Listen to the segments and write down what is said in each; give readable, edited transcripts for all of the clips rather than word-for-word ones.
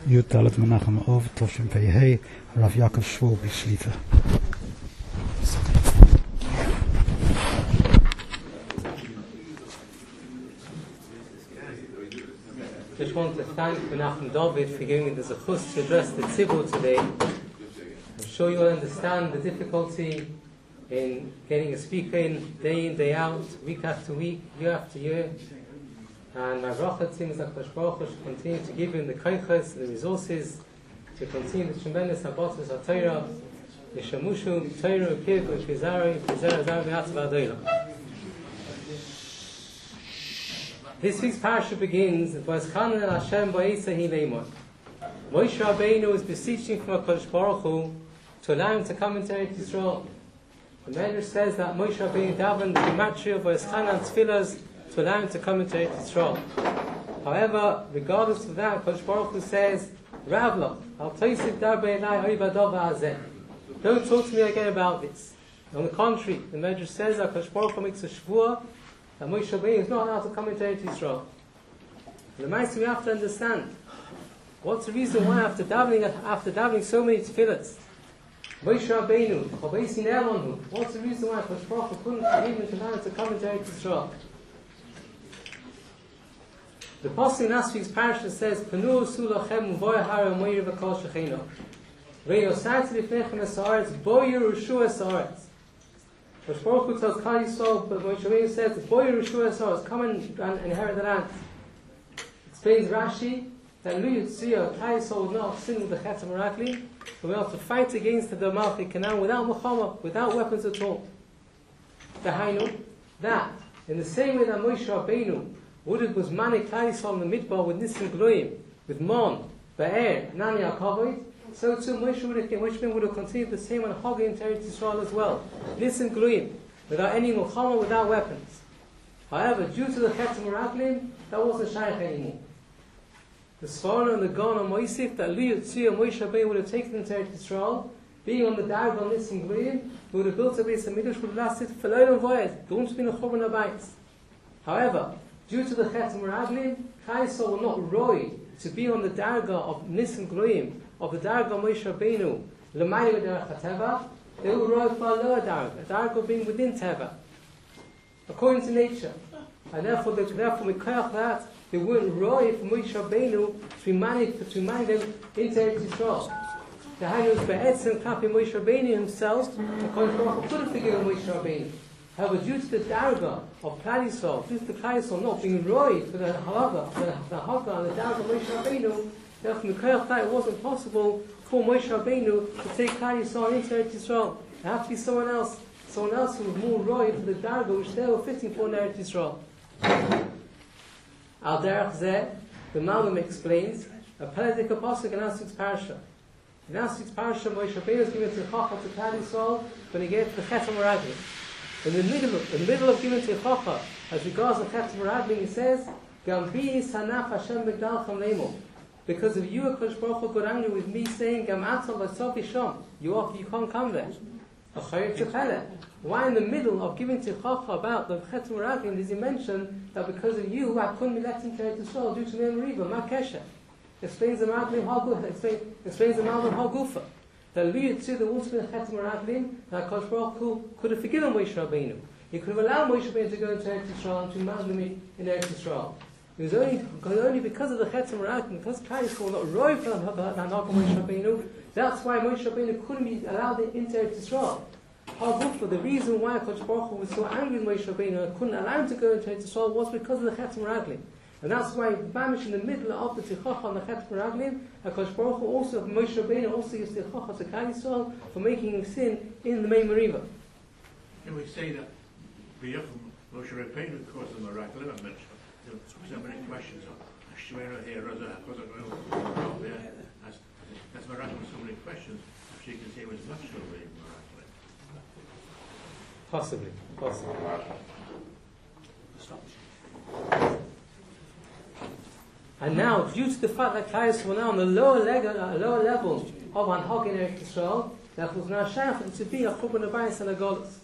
Yud Dalet Menachem Ov Tovshin Pei Hey Rav Yaakov Shvul B'Shliva. Just want to thank Menachem David for giving me the zechus to address the tzibur today. I'm sure you'll understand the difficulty in getting a speaker in, day out, week after week, year after year. And my bracha seems that Kosh Baruch Hu should continue to give him the koiches, the resources, to continue the tremendous abatus of Torah, Yeshamushu, Torah, Kiv, Pizari, Mi'atz V'Adoyla. This week's parasha begins, V'azchanan el Hashem ba'isa hi leimor. Moshe Rabbeinu is beseeching from HaKadosh Baruch Hu to allow him to come into Eretz Yisrael. The Medrash says that Moshe Rabbeinu davened the gematria V'azchanan tefillas to allow him to come into Eretz Yisrael. However, regardless of that, HaKadosh Baruch Hu says, Ravla, al toisiv darbei elai oibadav ha'azeh. Don't talk to me again about this. On the contrary, the Medrash says that HaKadosh Baruch Hu makes a shvuah that Moshe Rabbeinu is not allowed to come into Eretz Yisrael. The Ma'aseh we have to understand. What's the reason why after davening so many tefillahs, Moshe Rabbeinu, what's the reason why HaKadosh Baruch Hu couldn't even allow him to come into Eretz Yisrael? The pasuk in last week's parasha says, "Panu sulachem uvoyahara moyer v'kol shechino." Ve'yosarti lifnechem esaretz boyer ushu esaretz. Kosh Baruch Hu tells Klal Yisrael, but Moshe Rabbeinu says, "Boyer ushu esaretz, come and inherit the land." Explains Rashi that Lu Yitziyah, Klal Yisrael would not have sinned with the Chet HaMeraklim, but we have to fight against the Malchei Canaan without Muhammad, without weapons at all. Dahainu, that in the same way that Moshe Rabbeinu was manik Klal Yisrael in the Midbar with Nisim Gloyim, with Mon, Be'er, Nani HaKavod, so too Moshe would have continued the same on Haggai in Eretz Yisrael as well. Nisim Gloyim, without any Muhammad, without weapons. However, due to the Chet HaMeraklim, that wasn't shaykh anymore. The Sforno and the Gaon and Moisif, that Lu Yitziyah Moshe Rabbeinu would have taken them to Eretz Yisrael, being on the Darg on Nisim Gloyim, who would have built a base of Midrash, would have lasted for Leil Voyed, there wouldn't have been a Churban Abayis. However, due to the Chet HaMeraklim, Klal Yisrael were not roy to be on the Darga of Nisim Gloyim, of the Darga of Moshe Rabbeinu, L'mayla Derech HaTeva, they were roy for a lower Darga, a Darga being within Teva, according to nature. And therefore we koyach that, they weren't roy for Moshe Rabbeinu to manage them into Eretz Yisrael. The Hainu was be'etzem klapi Moshe Rabbeinu himself, according to Baruch Hu couldn't forgive Moshe Rabbeinu. However, due to the Darga of Klal Yisrael, due to the Klal Yisrael not being roy for the Halaga, the Halaga and the Darga of Moshe Rabbeinu, therefore it wasn't possible for Moshe Rabbeinu to take Klal Yisrael into Eretz Yisrael. It had to be someone else who was more roy for the Darga which they were fitting for in Eretz Yisrael. Al Derech Zeh, the Malbim explains, a Peledik Apostle in last week's parasha. In last week's parasha, Moshe Rabbeinu was given to Chacham to Klal Yisrael when he gave to the Chet HaMeraklim. In the middle of giving to Yechocha, as regards the Chet HaMeraklim, he says, "Gam bi sanach Hashem begdalchem leimo." Because of you, HaKadosh Baruch Hu got angry with me, saying, "Gam atzal v'tzov yishom." You can't come there. Why in the middle of giving to Yechocha about the Chet HaMeraklim does he mention that because of you, I couldn't be let into Eretz Yisrael due to Meriva, Ma Kesher? Explains the Malbim Hagufa. That Lu Yitziyah, the Wolfsman Chet HaMeraklim, that HaKadosh Baruch Hu could have forgiven Moshe Rabbeinu. He could have allowed Moshe Rabbeinu to go into Eretz Yisrael and to manage in Eretz Yisrael. It was only because of the Chet HaMeraklim, because Klal Yisrael not roy for Moshe Rabbeinu, that's why Moshe Rabbeinu couldn't be allowed into Eretz Yisrael. However, the reason why HaKadosh Baruch Hu was so angry with Moshe Rabbeinu and couldn't allow him to go into Eretz Yisrael was because of the Chet HaMeraklim. And that's why Bamish in the middle of the Tichacha and the Chet HaMeraklim, HaKadosh Baruch Hu also, Moshe Rabbeinu also used Tichacha to Klal Yisrael for making him sin in the main Meriva. And we say that Moshe Rabbeinu caused the Meraklim, and so many questions on Ashwera here, that's Meraklim, so many questions, she can say it was much so very Meraklim. Possibly. And now, due to the fact that Klal Yisrael were now on the lower level of Hanhag in Eretz Yisrael, that was now shaykh to be a Churban Abayis and a Golus.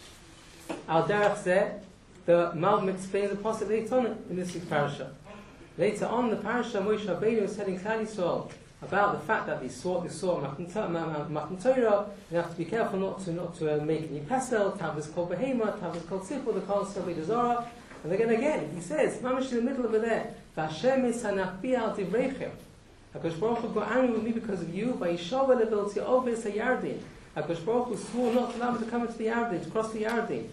Al Derech Zeh, the Malbim explains the possibility in this week's parasha. Later on, the parasha Moshe Rabbeinu said in Klal Yisrael about the fact that they saw Matan Torah. You have to be careful not to make any pesel. Tav is called behema, tav is called sipur, the call is zara. And again, he says, Mamish in the middle over there, Vashem is hanachbi al divreichem. HaKadosh Baruch Hu got angry with me because of you. Vayishov levilti ovis hayardin. HaKadosh Baruch Hu swore not to allow me to come into the Yarden, to cross the Yarden.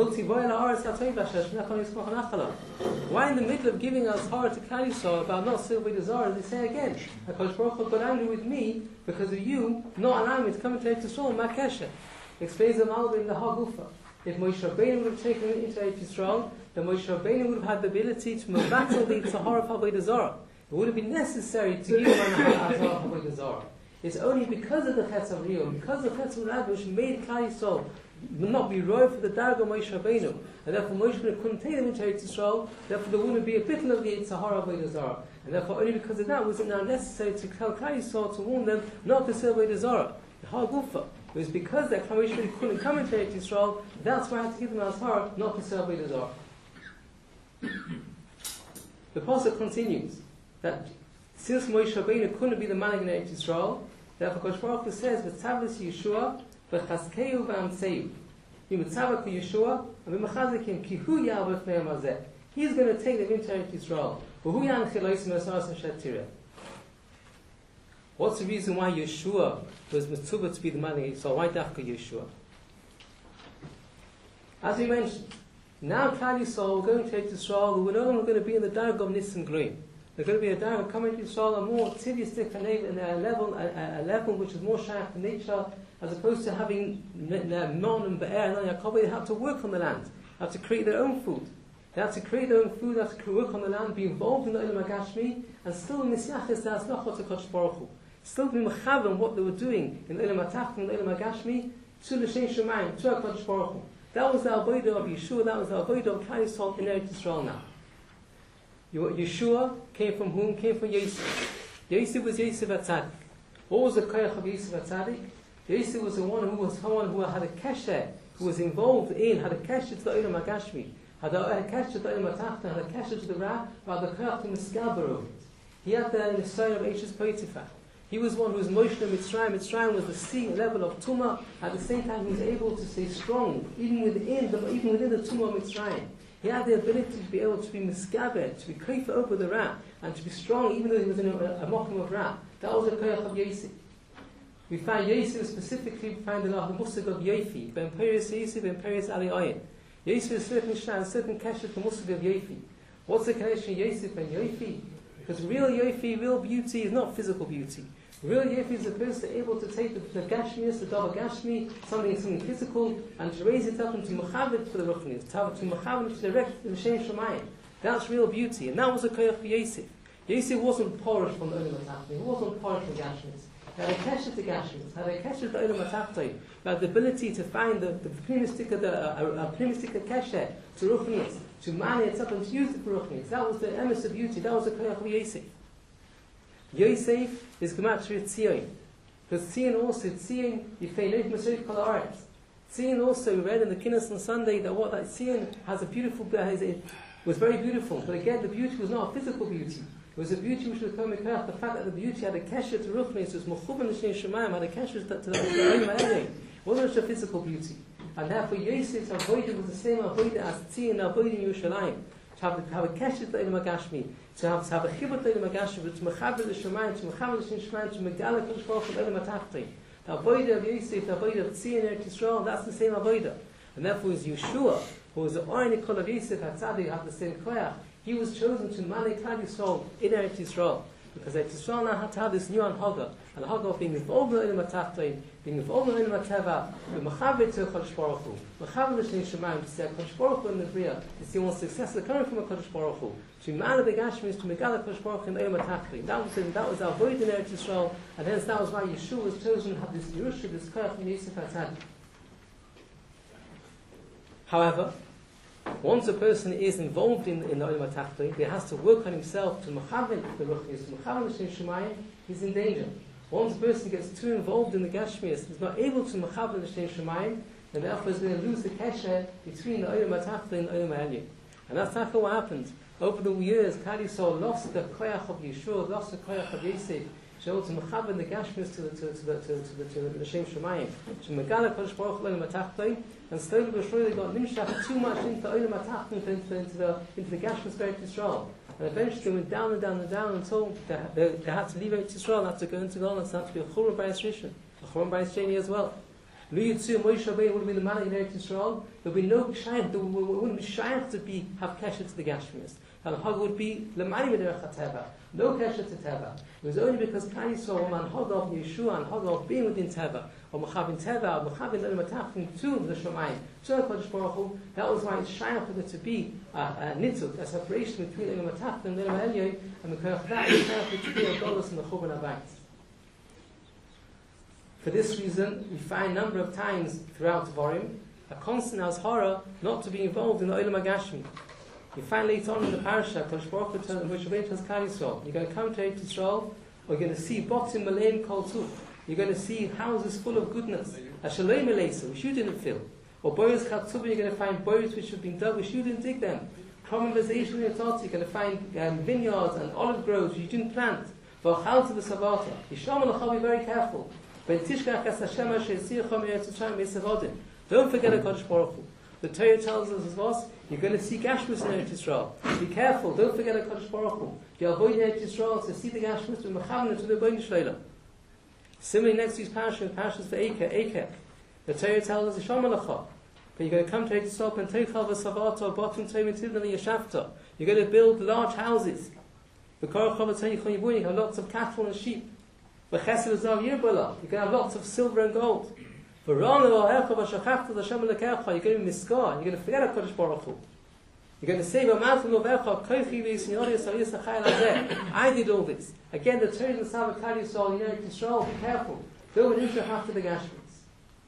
Why in the middle of giving us horror to Klal Yisrael about not serving the Zara, they say again, HaKadosh Baruch Hu got angry with me because of you not allowing me to come into Eretz Yisrael, Makesha. Explains the Malva in the Hagufa. If Moshe Rabbeinu would have taken him into Eretz Yisrael, then Moshe Rabbeinu would have had the ability to battle the Tzahara of Avodah Zarah. It would have been necessary to give him an Avodah of Avodah Zarah. It's only because of the Chetz of Rio, because of the Chetz of Rabbi, which made Klal Yisrael not be roy for the Darga Moshe Rabbeinu, and therefore Moshe Rabbeinu couldn't take them into Eretz Yisrael. Therefore, there wouldn't be a bit of the Sahara of Avodah Zarah, and therefore only because of that was it now necessary to tell Klal Yisrael to warn them not to serve Avodah Zarah. The Hagufa. It was because that Moshe Rabbeinu couldn't come into Eretz Yisrael. That's why I had to give them as Sahara not to serve Avodah Zarah. The pasuk continues that since Moshe Rabbeinu couldn't be the man in Eretz Yisrael, therefore Kosh Baruch Hu says, "V'tzavos Yeshua, v'chaskeu v'amtzeu." V'mitzavak Yeshua, and v'machazekim ki hu ya'avot me'am hazeh. He's going to take them into Eretz Yisrael. V'hu yanchil oisim esaras ha'shet. What's the reason why Yeshua was mitzvah to be the man in Yisrael? Why dafka Yeshua? As we mentioned, now Klal Yisrael going to Eretz Yisrael, we're no longer going to be in the dark of Nisim Green. They're going to be a dark coming to Yisrael, a more tivistic a level which is more shaykh to nature, as opposed to having non and be'er and Yaakov. They have to work on the land, they have to create their own food. They have to create their own food, they have to work on the land, be involved in the Olam HaGashmi, and still in Nisyachis, that's not what Kodesh Baruch Hu. Still be mechavan what they were doing in the Olam HaTachton and the Olam HaGashmi, to L'Shem Shemayim, to HaKadosh Baruch Hu. That was the avodah of Yeshua, that was the avodah of Klal Yisrael in Eretz Yisrael now. Yeshua came from whom? Came from Yosef. Yosef was Yosef HaTzadik. What was the koyach of Yosef HaTzadik? Yosef was someone who had a kesher, who was involved in, had a kesher to the Olam HaGashmi, had a kesher to the Olam HaTachton, had a kesher to the Ra, but the koyach to Miskaber. He had the Nisayon of Eishes Potiphar. He was one who was Moshe Mitzrayim. Mitzrayim was the sea level of Tumah. At the same time, he was able to stay strong, even within the Tumah of Mitzrayim. He had the ability to be able to be miskaber, to be kaifa over the Ra, and to be strong even though he was in a mokum of Ra. That was the koyach of Yosef. We find Yosef specifically, we find the musig of Yofi, Ben Peres Yosef, Ben Peres Ali Ayin. Yosef is a certain keshet the musig of Yofi. What's the connection of Yosef and Yofi? Because real Yofi, real beauty is not physical beauty. Real Yofi is a person able to take the Gashmius, the double Gashmi, something physical, and to raise it up into Mechavet for the Ruchnis, to Mechavet to direct the Shem Shemayim. That's real beauty, and that was a koyach for Yosef. Yosef wasn't poorish from the Olam HaTachton, he wasn't poorish from Gashmius. He had a keshet to Gashmius, had a keshet to Olam HaTachton, he had the ability to find the primistic keshet to Ruchnis, to man it up and to use it for Ruchnis. That was the emes of beauty, that was the koyach for Yosef. Yosef is gematria Tzion. Because Tzion also, Tzion, Yifei Neif Masrif Kol Haaretz. Tzion also, we read in the Kinnis on Sunday that what that Tzion has a beautiful, it was very beautiful. But again, the beauty was not a physical beauty. It was a beauty which was coming out the fact that the beauty had a kesher to Ruchnis, was Mechuban L'Shem Shemayim, had a kesher to the Olam HaElyon. It wasn't just a physical beauty. And therefore Yosef's avodah was the same avodah as Tzion avodah in Yerushalayim. To have a keshet to the Olam HaGashmi, to have a chibur to the Olam HaGashmi, to mechaber the Shemayim, to mechaber the Shemayim, to megala Kodesh Baruch Hu the Olam HaTachton. The avodah of Yosef, the avodah of Tzion Eretz Yisrael, that's the same avodah. And therefore is Yeshua, who was the Oren Kol of Yosef HaTzadik, had the same koyach. He was chosen to manage Klal Yisrael in Eretz Yisrael. Because Eretz Yisrael now had to have this new anhaga, and the anhaga of being involved in the Olam HaTachton, being involved in the Olam HaTeva, the mechaber to Kodesh Baruch Hu, mechaber the Shnei Shemayim, to see Kodesh Baruch Hu in the Bria, to see one successor coming from a Kodesh Baruch Hu, to manage the Gashmis, to megala Kodesh Baruch Hu in the Olam HaTachton. That was our void in Eretz Yisrael, and hence that was why Yeshua was chosen to have this Yerusha, this koyach from Yosef HaTzadik. However, once a person is involved in the Olam HaTachton, he has to work on himself to mechaven the Ruchnis, to mechaven the Shem Shemayim, he's in danger. Once a person gets too involved in the Gashmias, he's not able to mechaven the Shem Shemayim, and therefore is going to lose the kesher between the Olam HaTachton and the Olam HaElyon. And that's exactly what happened. Over the years, Klal Yisrael lost the koyach of Yeshua, lost the koyach of Yosef. She to mechaber the gashmis to the Shem Shemayim. She megala Kodesh Baruch Hu Olam HaTachton, and slowly but surely they got nimshach too much into Olam HaTachton, into the gashmis Eretz Yisrael. And eventually they went down and down and down until they had to leave Eretz Yisrael, had to go into Golan, and had to be a Churban Bayis Rishon, a Churban Bayis Sheni as well. Lu Yitzu Moshe Rabbeinu would have been the man in Eretz Yisrael. There would be no shaykh, there wouldn't be shaykh to have kesher to the gashmis. And the hag would be lemani b'derech hateva, no kesher to teva. It was only because Klal Yisrael were man hag of Yeshua and hag of being within teva, or mechavin teva, or mechavin Olam HaTachton to the Shemayim, to the Kodesh Baruch Hu. That was why it's shaykh for there to be a nitzuk, a separation between Olam HaTachton and Olam HaElyon, and because of that it's shaykh to be a golus in the Churban Abayis. For this reason, we find a number of times throughout Devarim a constant azhara not to be involved in the Olam HaGashmi. You find later on in the parasha, Kodesh Baruch Hu tells which Rabbeinu tells Klal Yisrael, you're going to come to Eretz Yisrael, or you're going to see botim maleim kol tuch. You're going to see houses full of goodness, a shalom elesa, which you didn't fill. Or boyos chatzuba, you're going to find boyos which have been dug, which you didn't dig them. Krom v'zeishim yotzotzi, you're going to find vineyards and olive groves which you didn't plant. V'achal to the savata. Yisham alachal, be very careful. Don't forget a Kodesh Baruch Hu. The Torah tells us as was, you're going to see Gashmus in Eretz Yisrael. Be careful, don't forget a Kodesh Baruch Hu. You avoid Eretz Yisrael to see the Gashmus, to Mechavan to the Boin Shleila. Similarly, next to his parashas for Eker. The Torah tells us, Yisham Alacha. But you're going to come to Eretz Yisrael, and Teichal v'Savato, Bottom Tovim Tivna Yeshavta. You're going to build large houses. The Korach Chavatay you have lots of cattle and sheep. You're going to have lots of silver and gold. You're going to be miskar. You're going to forget HaKadosh Baruch Hu. You're going to say, I did all this. Again, the Torah and the Sabbath Klal Yisrael, be careful. Don't interrupt after the Gashmis.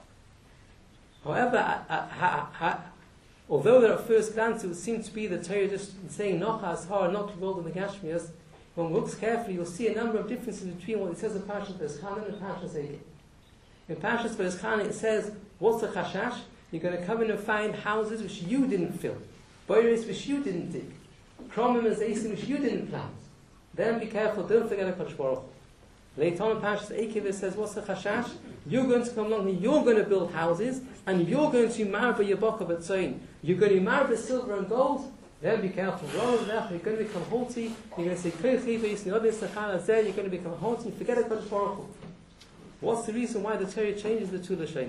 However, although at first glance it would seem to be the Torah just saying Nochas Har, not to involve in the Gashmias, when one looks carefully, you'll see a number of differences between what it says in Parashas V'Eschanan and Parashas Eikeh. In Parashas V'Eschanan it says, what's the chashash? You're going to come in and find houses which you didn't fill, boiris which you didn't dig, kromim and zeisim which you didn't plant. Then be careful, don't forget HaKadosh Baruch Hu. Later on in Parashas Eikeh it says, what's the chashash? You're going to come along and you're going to build houses, and you're going to marry your bokah v'tzoyin. You're going to marry silver and gold. Then be careful. You're going to become haughty. You're going to say, you're going to become haughty. Forget HaKadosh Baruch Hu. What's the reason why the Torah changes the two Lashonos?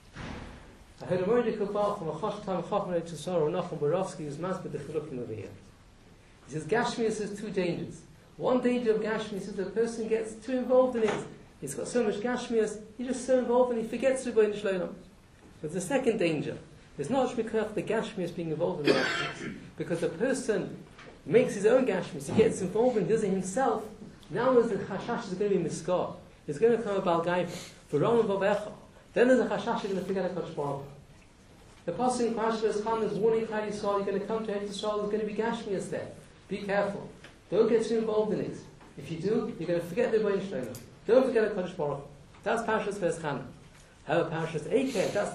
I heard a word from a Chosh Tam Chachmei Tzara Nachum Borovsky who's mastered the Chilukim over here. He says, Gashmias has two dangers. One danger of Gashmias is that the person gets too involved in it. He's got so much Gashmias, he's just so involved and he forgets to go in Shloim. But the second danger is not because the Gashmias being involved in the Gashmias, because the person makes his own Gashmias, he gets involved and does it himself. Now the Chashash is going to be miskar. It's going to come a Balgaiva. For Roman Vavecha. Then there's a Chashash you're going to forget HaKadosh Baruch Hu. The Pasuk in Parashas V'Eschanan is warning Klal Yisrael, you're going to come to Eretz Yisrael, there's going to be Gashmias there. Be careful. Don't get too involved in it. If you do, you're going to forget the Boin Shlomo. Don't forget HaKadosh Baruch Hu. That's Parashas V'Eschanan. However, Parashas Eikeh, that's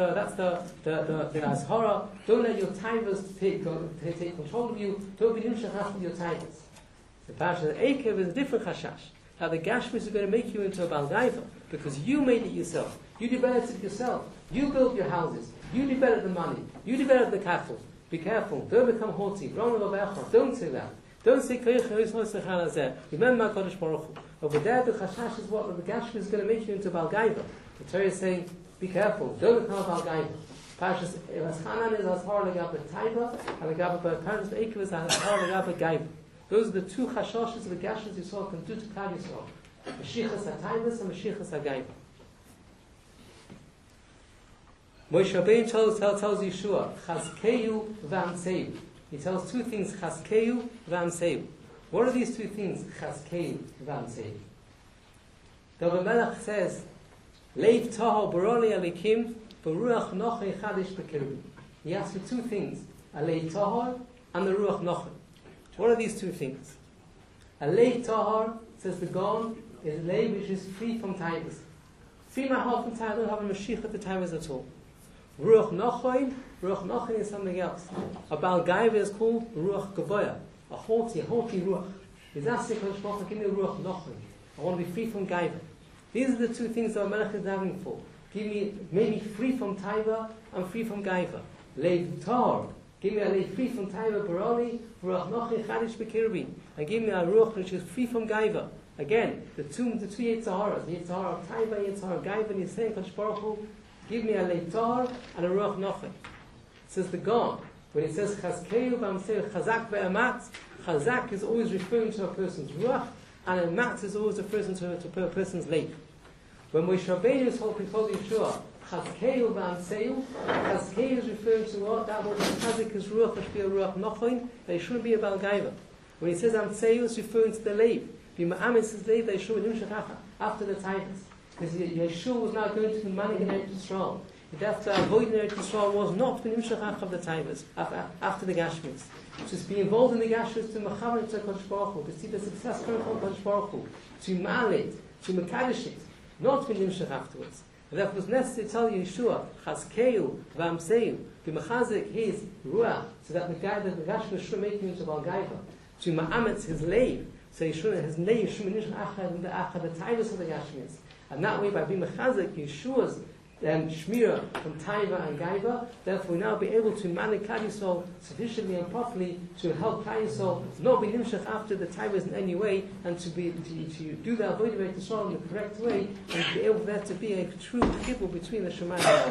the Azhara. Don't let your tivers take control of you. Don't be nimshach after your tivers. The Parashas Eikeh is a different Chashash. Now the Gashmis are going to make you into a Balgaiva because you made it yourself. You developed it yourself. You built your houses. You developed the money. You developed the cattle. Be careful. Don't become haughty. Don't say that. Don't say remember HaKadosh Baruch Hu. Over there the Chashash is what the Gashmis is going to make you into a Balgaiva. The Torah is saying, be careful. Don't become a Balgaiva. Parashas V'Eschanan is Azhar Legab Taiva and Parashas Eikeh is Azhar Legab Gaiva. Those are the two chashashes of the Gashmis Yisrael can do to Klal Yisrael. Mashiachas HaTaivas and Mashiachas HaGaiva. Moshe Rabbeinu tells Yeshua, Chazkeyu v'amseu. He tells two things, Chazkeyu v'amseu. What are these two things, Chazkeyu v'amseu? The Melech says, Leiv Taho Baroli Alikim v'Ruach Nochei Chadish B'Kirbi. He asks for two things, a Leiv Taho and the Ruach Nochei. What are these two things? A lay tahar, says the Gaon, is a lay which is free from taivas. Free my heart from taivas, I don't have a mashiach at the taivas at all. Ruach nochoin is something else. A Balgaiva is called Ruach Gavoya. a haughty ruach. He's asking Kodesh Baruch Hu, give me a ruach nochim. I want to be free from gaiva. These are the two things that Melech is having for. Make me free from taiva and free from gaiva. Leiv tar. Give me a leiv free from taiva barani, ruach nochim chadish bekirbi. And give me a ruach which is free from gaiva. Again, the two Yetzaharas, the Yetzahara of taiva, Yetzahara of gaiva, and he's saying, Kodesh Baruch Hu, give me a leiv tar and a ruach nochim. It says the God. When it says chazkeu v'amseu chazak ve'amat, chazak is always referring to a person's ruach, and amat is always referring to a person's leib. When Moshe Rabbeinu is told Yeshua, chazkeu v'amseu, chazkeu is referring to what? That word chazik is ruach, which be a ruach nochoin, they shouldn't be a bal gaiva. When he says amseu, it's referring to the leib. B'ma'amis is leib, they should be nimshach after the tigers. Because Yeshua was now going to be manning in Eretz Yisrael. After avoiding Eretz Yisrael was not the nimshach of the taivas after the gashmis. Just be involved in the gashmis to mechaber to Kodesh Baruch Hu, to see the success coming from Kodesh Baruch Hu, to mal it, to mekadosh it, not be nimshach afterwards. And that was necessary to tell Yeshua, chazkeu v'amseu, to mechazik his ruach, so that the gashmis should make him into Bal Gaiva, to ma'ametz his leiv, so Yeshua his leiv should be nimshach achad the taivas of the gashmis. And that way, by being mechazik Yeshua's shmira from taiva and gaiva, therefore we now be able to manage Klal Yisrael sufficiently and properly to help Klal Yisrael not be nimshach after the taivas in any way, and to do the avodah Eretz Yisrael in the correct way, and to be able there to be a true kibble between the Shemayim and the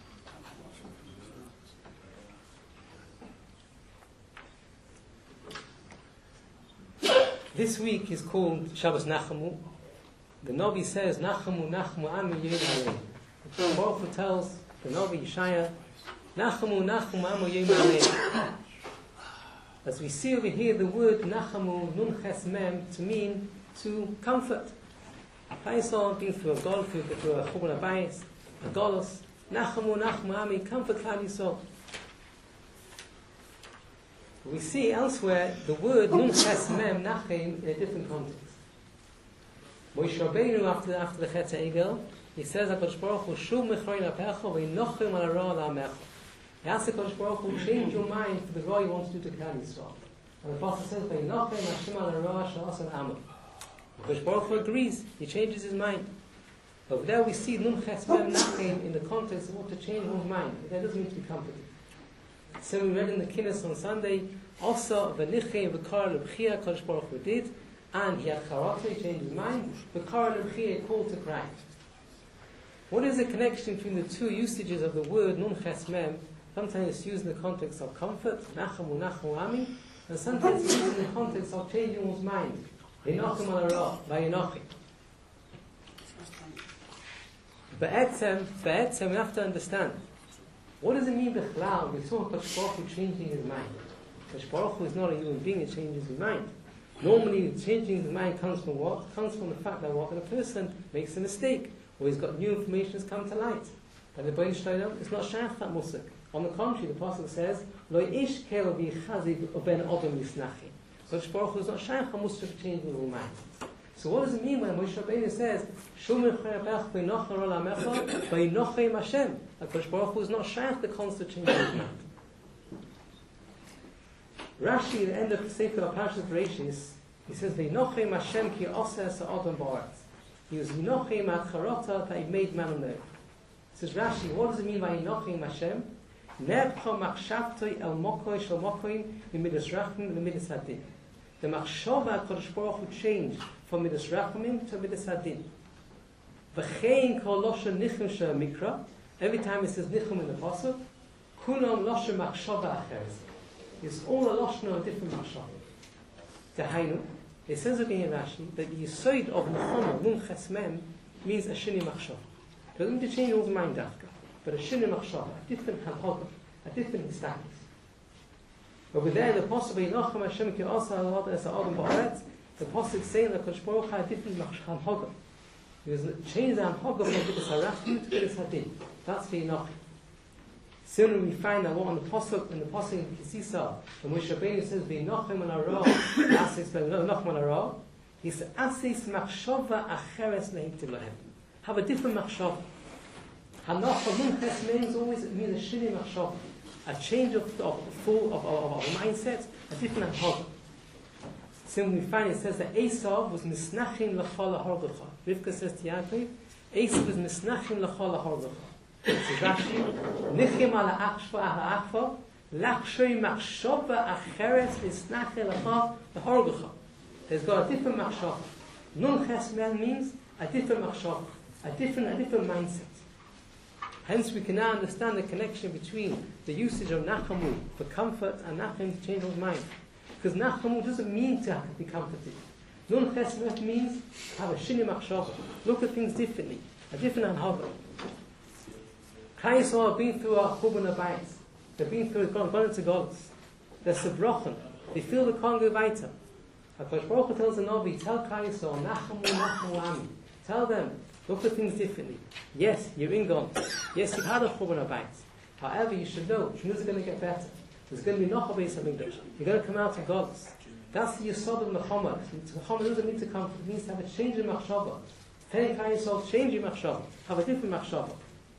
earth. This week is called Shabbos Nachamu. The Navi says, Nachamu, Nachamu, Ami Yirei. The Baruch Hu tells the Navi Yeshaya, Nachamu, Nachamu, Amu Yirei. As we see over here, the word Nachamu, Nun Ches Mem, to mean to comfort. Klal Yisrael being through a gol, through a churban abayis, a golos. Nachamu, Nachamu, Ami, comfort Klal Yisrael. We see elsewhere the word Nun Ches Mem, Nachem, in a different context. Moshe Rabbeinu, after the Chet HaEgel, he says, HaKadosh Baruch Hu, Shuv mechorin apecha, v'inochem al hara la'amecha. He asks HaKadosh Baruch Hu, change your mind for the ra you want to do to Klal Yisrael. And the Prophet says, v'inochem Hashem al hara sha'asan amah. HaKadosh Baruch Hu agrees, he changes his mind. Over there we see Nun Ches Mem Nachem in the context of what to change one's mind. That doesn't mean to be comforted. So we read in the Kinnis on Sunday, also, v'nichem v'kar l'bchia, HaKadosh Baruch Hu did, and he had charata, he changed his mind, v'kar l'bchia, called to cry. What is the connection between the two usages of the word Nun Ches Mem? Sometimes it's used in the context of comfort, Nachamu, Nachamu, Ami, and sometimes it's used in the context of changing one's mind. V'inochem al hara, v'inochem. Be'etzem, we have to understand. What does it mean, B'chlal? We talk about Kodesh Baruch Hu changing his mind. Kodesh Baruch Hu is not a human being, it changes his mind. Normally, changing his mind comes from what? It comes from the fact that what? That a person makes a mistake, or he's got new information that's come to light. And the Bain Shloim is not shaykh that musik. On the contrary, the Apostle says, Lo ish kel v'yichazik ben odom yisnachi. Kodesh Baruch Hu is not shaykh that musik changing his mind. So what does it mean when Moshe Rabbeinu says, Shum echayapech v'inochem olamecha v'inochem Hashem? Kodesh Baruch Hu is not shaykh the constant changing his mind. Rashi, at the end of Sefer Parshas Bereishis, he says, "V'inochem Hashem ki oseh sa'odom ba'aretz." He was Yinochem at Charota that he made man on earth. Says Rashi, what does it mean by Yinochem Hashem? Nebcha machshavtoi el mokoi shel mokoim v'midas rachmim v'midas hadin. The machshava HaKadosh Baruch Hu changed from midas rachmim to midas hadin. V'chein kol loshen nichem shel mikra. Every time it says nichem in the pasuk, kulam loshen machshava acheres. It's all a lashon of a different machshava. Tehainu, it says again in Rashi that the yisoid of Nechama, Nun Ches Mem, means a shini machshava. It doesn't mean to change one's mind after, but a shini machshava, a different halchot, a different status. Over there, the possible Yinochem Hashem ki osa al es ha'adam ba'aretz, the possible saying that Kodesh Baruch Hu had a different halchot. He was changed the halchot from Midas HaRachmim to Midas Hadin. That's the Yinochem. Soon we find that what on the Pasuk, in the Pasuk in Kisisa, when Moshe Rabbeinu says, V'inochem al hara, Asis v'inochem al hara, he says, Asis machshava acheres lehitiv lahem. Have a different machshava. Hanocha Nun Ches means always, it means a shini machshava. A change of mindset, a different halchot. Similarly, we find it says that Esau was misnachim l'chol ha'horgecha. Rivka says to Yaakov, Esau was misnachim l'chol ha'horgecha. Says Rashi, nichim ala achfa, lachshoy machshova acheres misnachim l'chol ha'horgecha. There's got a different machshava. Nun chesmen means a different machshava, a different mindset. Hence, we can now understand the connection between the usage of nachamu for comfort and nachem to change one's mind. Because nachamu doesn't mean to be comforted. Nun chesmen means have a shini machshava, look at things differently, a different anhava. Klal Yisrael have been through a churban abayis. They've been through gone into Golus. They're sabrochen. They feel the kongo weiter. HaKadosh Baruch Hu tells the Navi, tell Klal Yisrael, nachamu ami. Tell them, look at things differently. Yes, you're in Gon. Yes, you've had a churban abayis. However, you should know, Shmuz is going to get better. There's going to be nocha beis hamikdash. You're going to come out of Golus. That's the yesod of Nechama. Nechama doesn't mean to come. It means to have a change in machshava. Telling Klal Yisrael, change your machshava. Have a different machshava.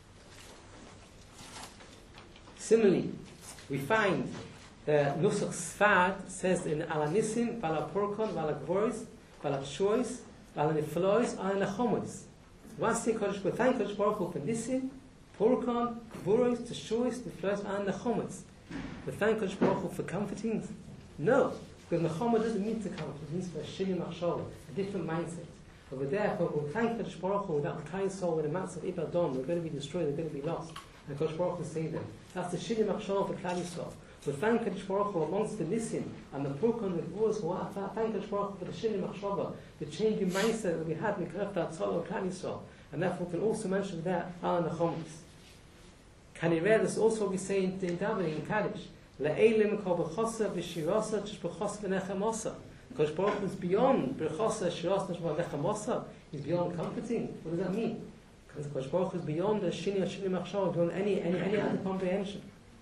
Similarly, we find Nusach Sfad says in Alanisim, Vala Porkon, Vala Gvoris, Vala Pshois, Vala Niflois, Vala Nechomois. Once the Kodesh Baruch Hu, thank Kodesh Baruch Hu for Nisim, Porkon, Gvoris, Pshois, Niflois, Vala Nechomois. We thank Kodesh Baruch Hu for comforting. No, because Nechama doesn't mean to comfort, it means for a Shini Machshava, a different mindset. Over there, we thank Kodesh Baruch Hu that Klal Yisrael, with the mass of Ibadon, they're going to be destroyed, they're going to be lost. And Kodesh Baruch Hu saved them. That's the Shini Machshava for Klal Yisrael. We thank Kodesh Baruch Hu amongst the Nisim and the Purkon with Vurs. Thank Kodesh Baruch Hu for the Shini Machshava, the change in mindset that we had in Krefta Atzal of Klal Yisrael. And therefore, we can also mention that Al Nechomis. Kanireh, that's also what we say in Davening in Kaddish. Le'elim kol b'chosa v'shirasa tish b'chosa v'nechamosa. Kodesh Baruch Hu is beyond b'chosa shirasa tish b'nechamosa. He's beyond comforting. What does that mean? Because Kodesh Baruch Hu is beyond the shini machshava, beyond any other comprehension.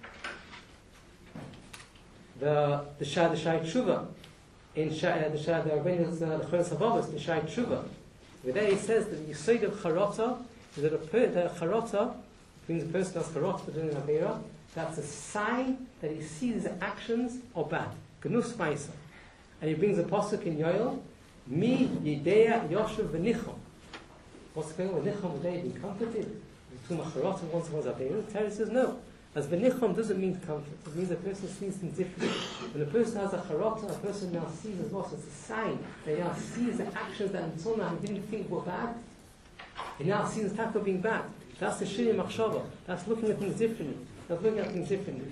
The Shai Tshuva in the Rabbeinu the Choros Havavos, the Shai Tshuva, where there he says that the Yesod of Charata is that the Charata brings a person as Charata for doing Avera. That's a sign that he sees his actions are bad. Gnus Maisa. And he brings a pasuk in Yoel, Mi Yidea Yoshev V'Nichom. What's going on with Nichom? Would they be comforted? Between Macharot and once was Avera? Terry says no. As V'Nichom doesn't mean comfort. It means a person sees things differently. When a person has a Charot, a person now sees as well. So it's a sign that he now sees the actions that until now he didn't think were bad. He now sees the type of being bad. That's the Shini Machshava. That's looking at things differently. That's looking at things differently.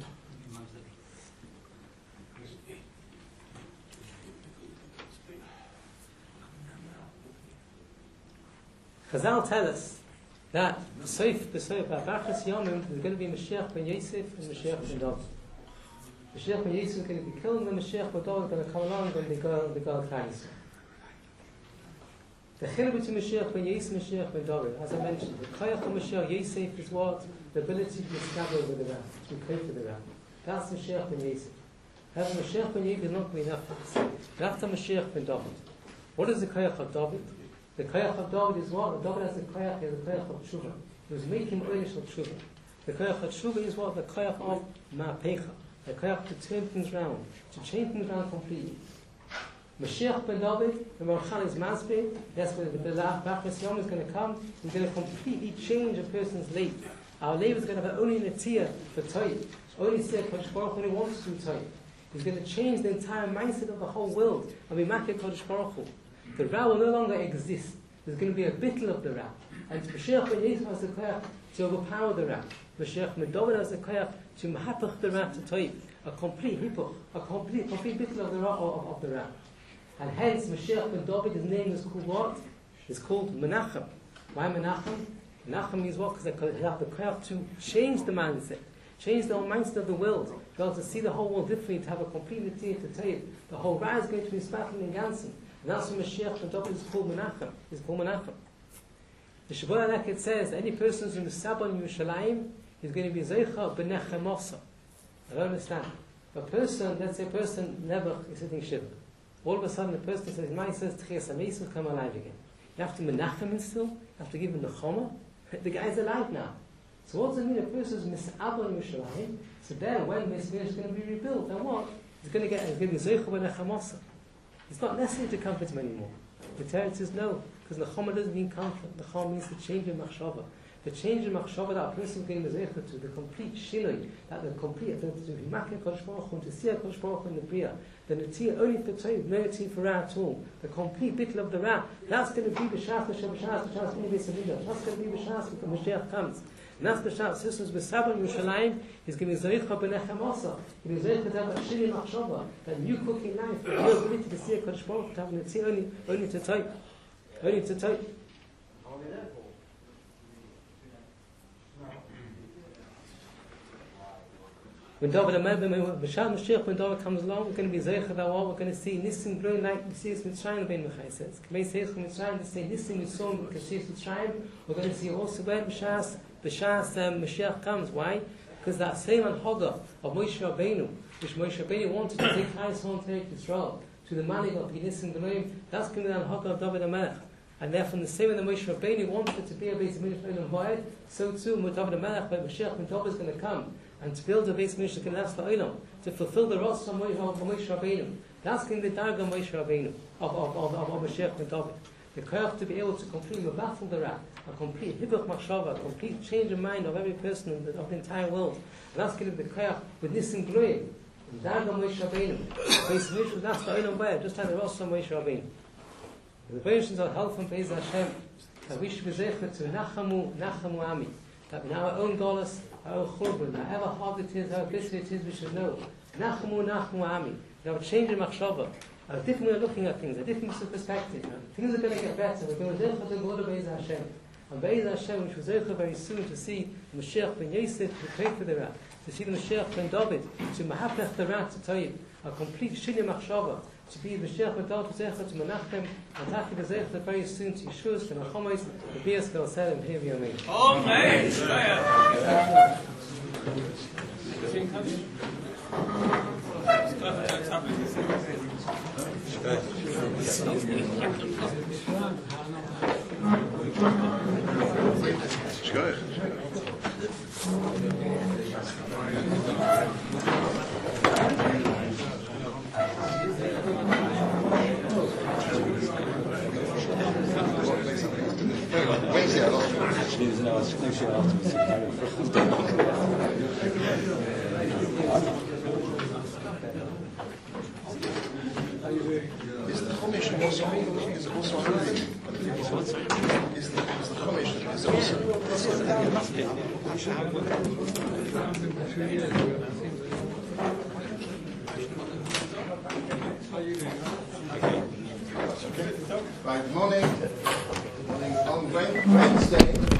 Chazal tell us that B'Bachas Yomim there's going to be Mashiach ben Yosef and Mashiach ben David. Mashiach ben Yosef is going to be killed, and Mashiach ben David is going to come along and they go Klal Yisrael. The chiluk between Mashiach ben Yosef and Mashiach ben David, as I mentioned, the koyach of Mashiach Yosef is what? The ability to establish with the Ram, to pray for the Ram. That's Mashiach ben Yosef. However, Mashiach ben Yosef is not going to be enough for this. But after Mashiach ben David, what is the koyach of David? The koyach of David is what? David has the koyach of tshuva. He was making oilish of tshuva. The koyach of tshuva is what? The koyach of ma'apecha. The koyach to turn things round, to change things round completely. Mashiach ben David, the Marchan is Masbeh, that's where the Bachas Yom is going to come. He's going to completely change a person's life. Our life is going to have only a tier for Toy. Only say Kodesh Baruch Hu wants to do Toy. He's going to change the entire mindset of the whole world. And we make Kodesh Baruch Hu. The Ra will no longer exist. There's going to be a bittul of the Ra. And Mashiach ben Yosef has the koyach to overpower the Ra. Mashiach ben David has the koyach to mahapach the Ra to Toy. A complete hippoch, a complete bittul of the Ra of the Ra. And hence Mashiach ben David, his name is called what? It's called Menachem. Why Menachem? Menachem means what? Because they have the koyach to change the mindset, change the whole mindset of the world, be able to see the whole world differently, to have a complete idea to tell you. The whole Ra is going to be sparkling in Gansen. And that's what Mashiach ben David is called Menachem. It's called Menachem. The Shabbat Alek says that any person who's in Misabah in Yerushalayim is going to be Zeicha b'nechemosa. I don't understand. A person, let's say a person never is sitting Shiva. All of a sudden, the person says, "Mine says Tchias Ameis will come alive again." You have to menachem him still. You have to give him the choma. The guy's alive now. So what does it mean? A person is misabel in Yerushalayim. So then, when Misbeis is going to be rebuilt, then what? He's going to be zeicha b'nechamosa. It's not necessary to comfort him anymore. The Torah says no, because Nechama doesn't mean comfort. Nechama means the change in machshava. The change in machshava that a person can mezecher to, the complete shinoi, that the complete, to be makin Kodesh Baruch Hu, to see a Kodesh Baruch Hu in the Bria, the netia only for Tov, no netia for Ra at all. The complete bittul of the Ra, that's going to be b'shas l'shem b'shas b'shas b'shas. That's going to be b'shas when Mashiach comes. And that's b'shas sisters b'sabon Yerushalayim. He's giving zeicha b'nechem also. He's zeicha to have a shini machshava, that new cooking life, your ability to see a Kodesh Baruch Hu, to have a netia only to Tov, only to Tov. When Mashiach, when David comes along, we're going to be Zeicha Dawah, we're going to see Nissim growing like we see it with Mitzrayim, Ben Mechai says. K'mei Seich Mitzrayim, to say Nissim Yisrael, we can see it with Mitzrayim. We're going to see also when B'shas Mashiach comes. Why? Because that same Anhaga of Moshe Rabbeinu, which Moshe Rabbeinu wanted to take Chayes on to Israel, to the Malig of Nissim G'noim, that's going to be the Anhaga of David HaMelech. And therefore, the same way the Moshe Rabbeinu wanted it to be a Beis Mikdash Olam Vayed, so too with David HaMelech, when Mashiach, when David is going to come, and to build a Beis Mikdash K'nas La'olam, to fulfill the Rosh of Moshe Rabbeinu. That's going to be the Darga Moshe Rabbeinu, of Mashiach and David. The Koyach to be able to completely baffle the Ra, a complete Hibuch Machshava, a complete change of mind of every person of the entire world. And that's going to be the Koyach with Nissim Gloyim, the Darga Moshe Rabbeinu. Beis Mikdash K'nas La'olam Vayed, just like the Rosh of Moshe Rabbeinu. The Bereshit are help from Beis Hashem, that we should be zeichet to Nachamu Ami, that in our own dollars, our own churban, however hard it is, however bitter it is, we should know. Nachamu Ami. Now, a change in machshava, a different way of looking at things, a different perspective. Things are going to get better. We're going to zeichet to God of Beis Hashem. And Beis Hashem, which was zeichet very soon to see Mashiach ben Yosef to pray for the Ra, to see the Mashiach ben David, to mahapnech the Ra to Toiv, a complete shinya machshava, to be Mashiach ben David to zeichet to Menachem, and Taki the zeichet very soon to Yeshua, to Nachomos, the Bias Gal Selim, here we are made. Amen. Is the Chumash also holy? Is the Chumash also? Right, morning. On Wednesday.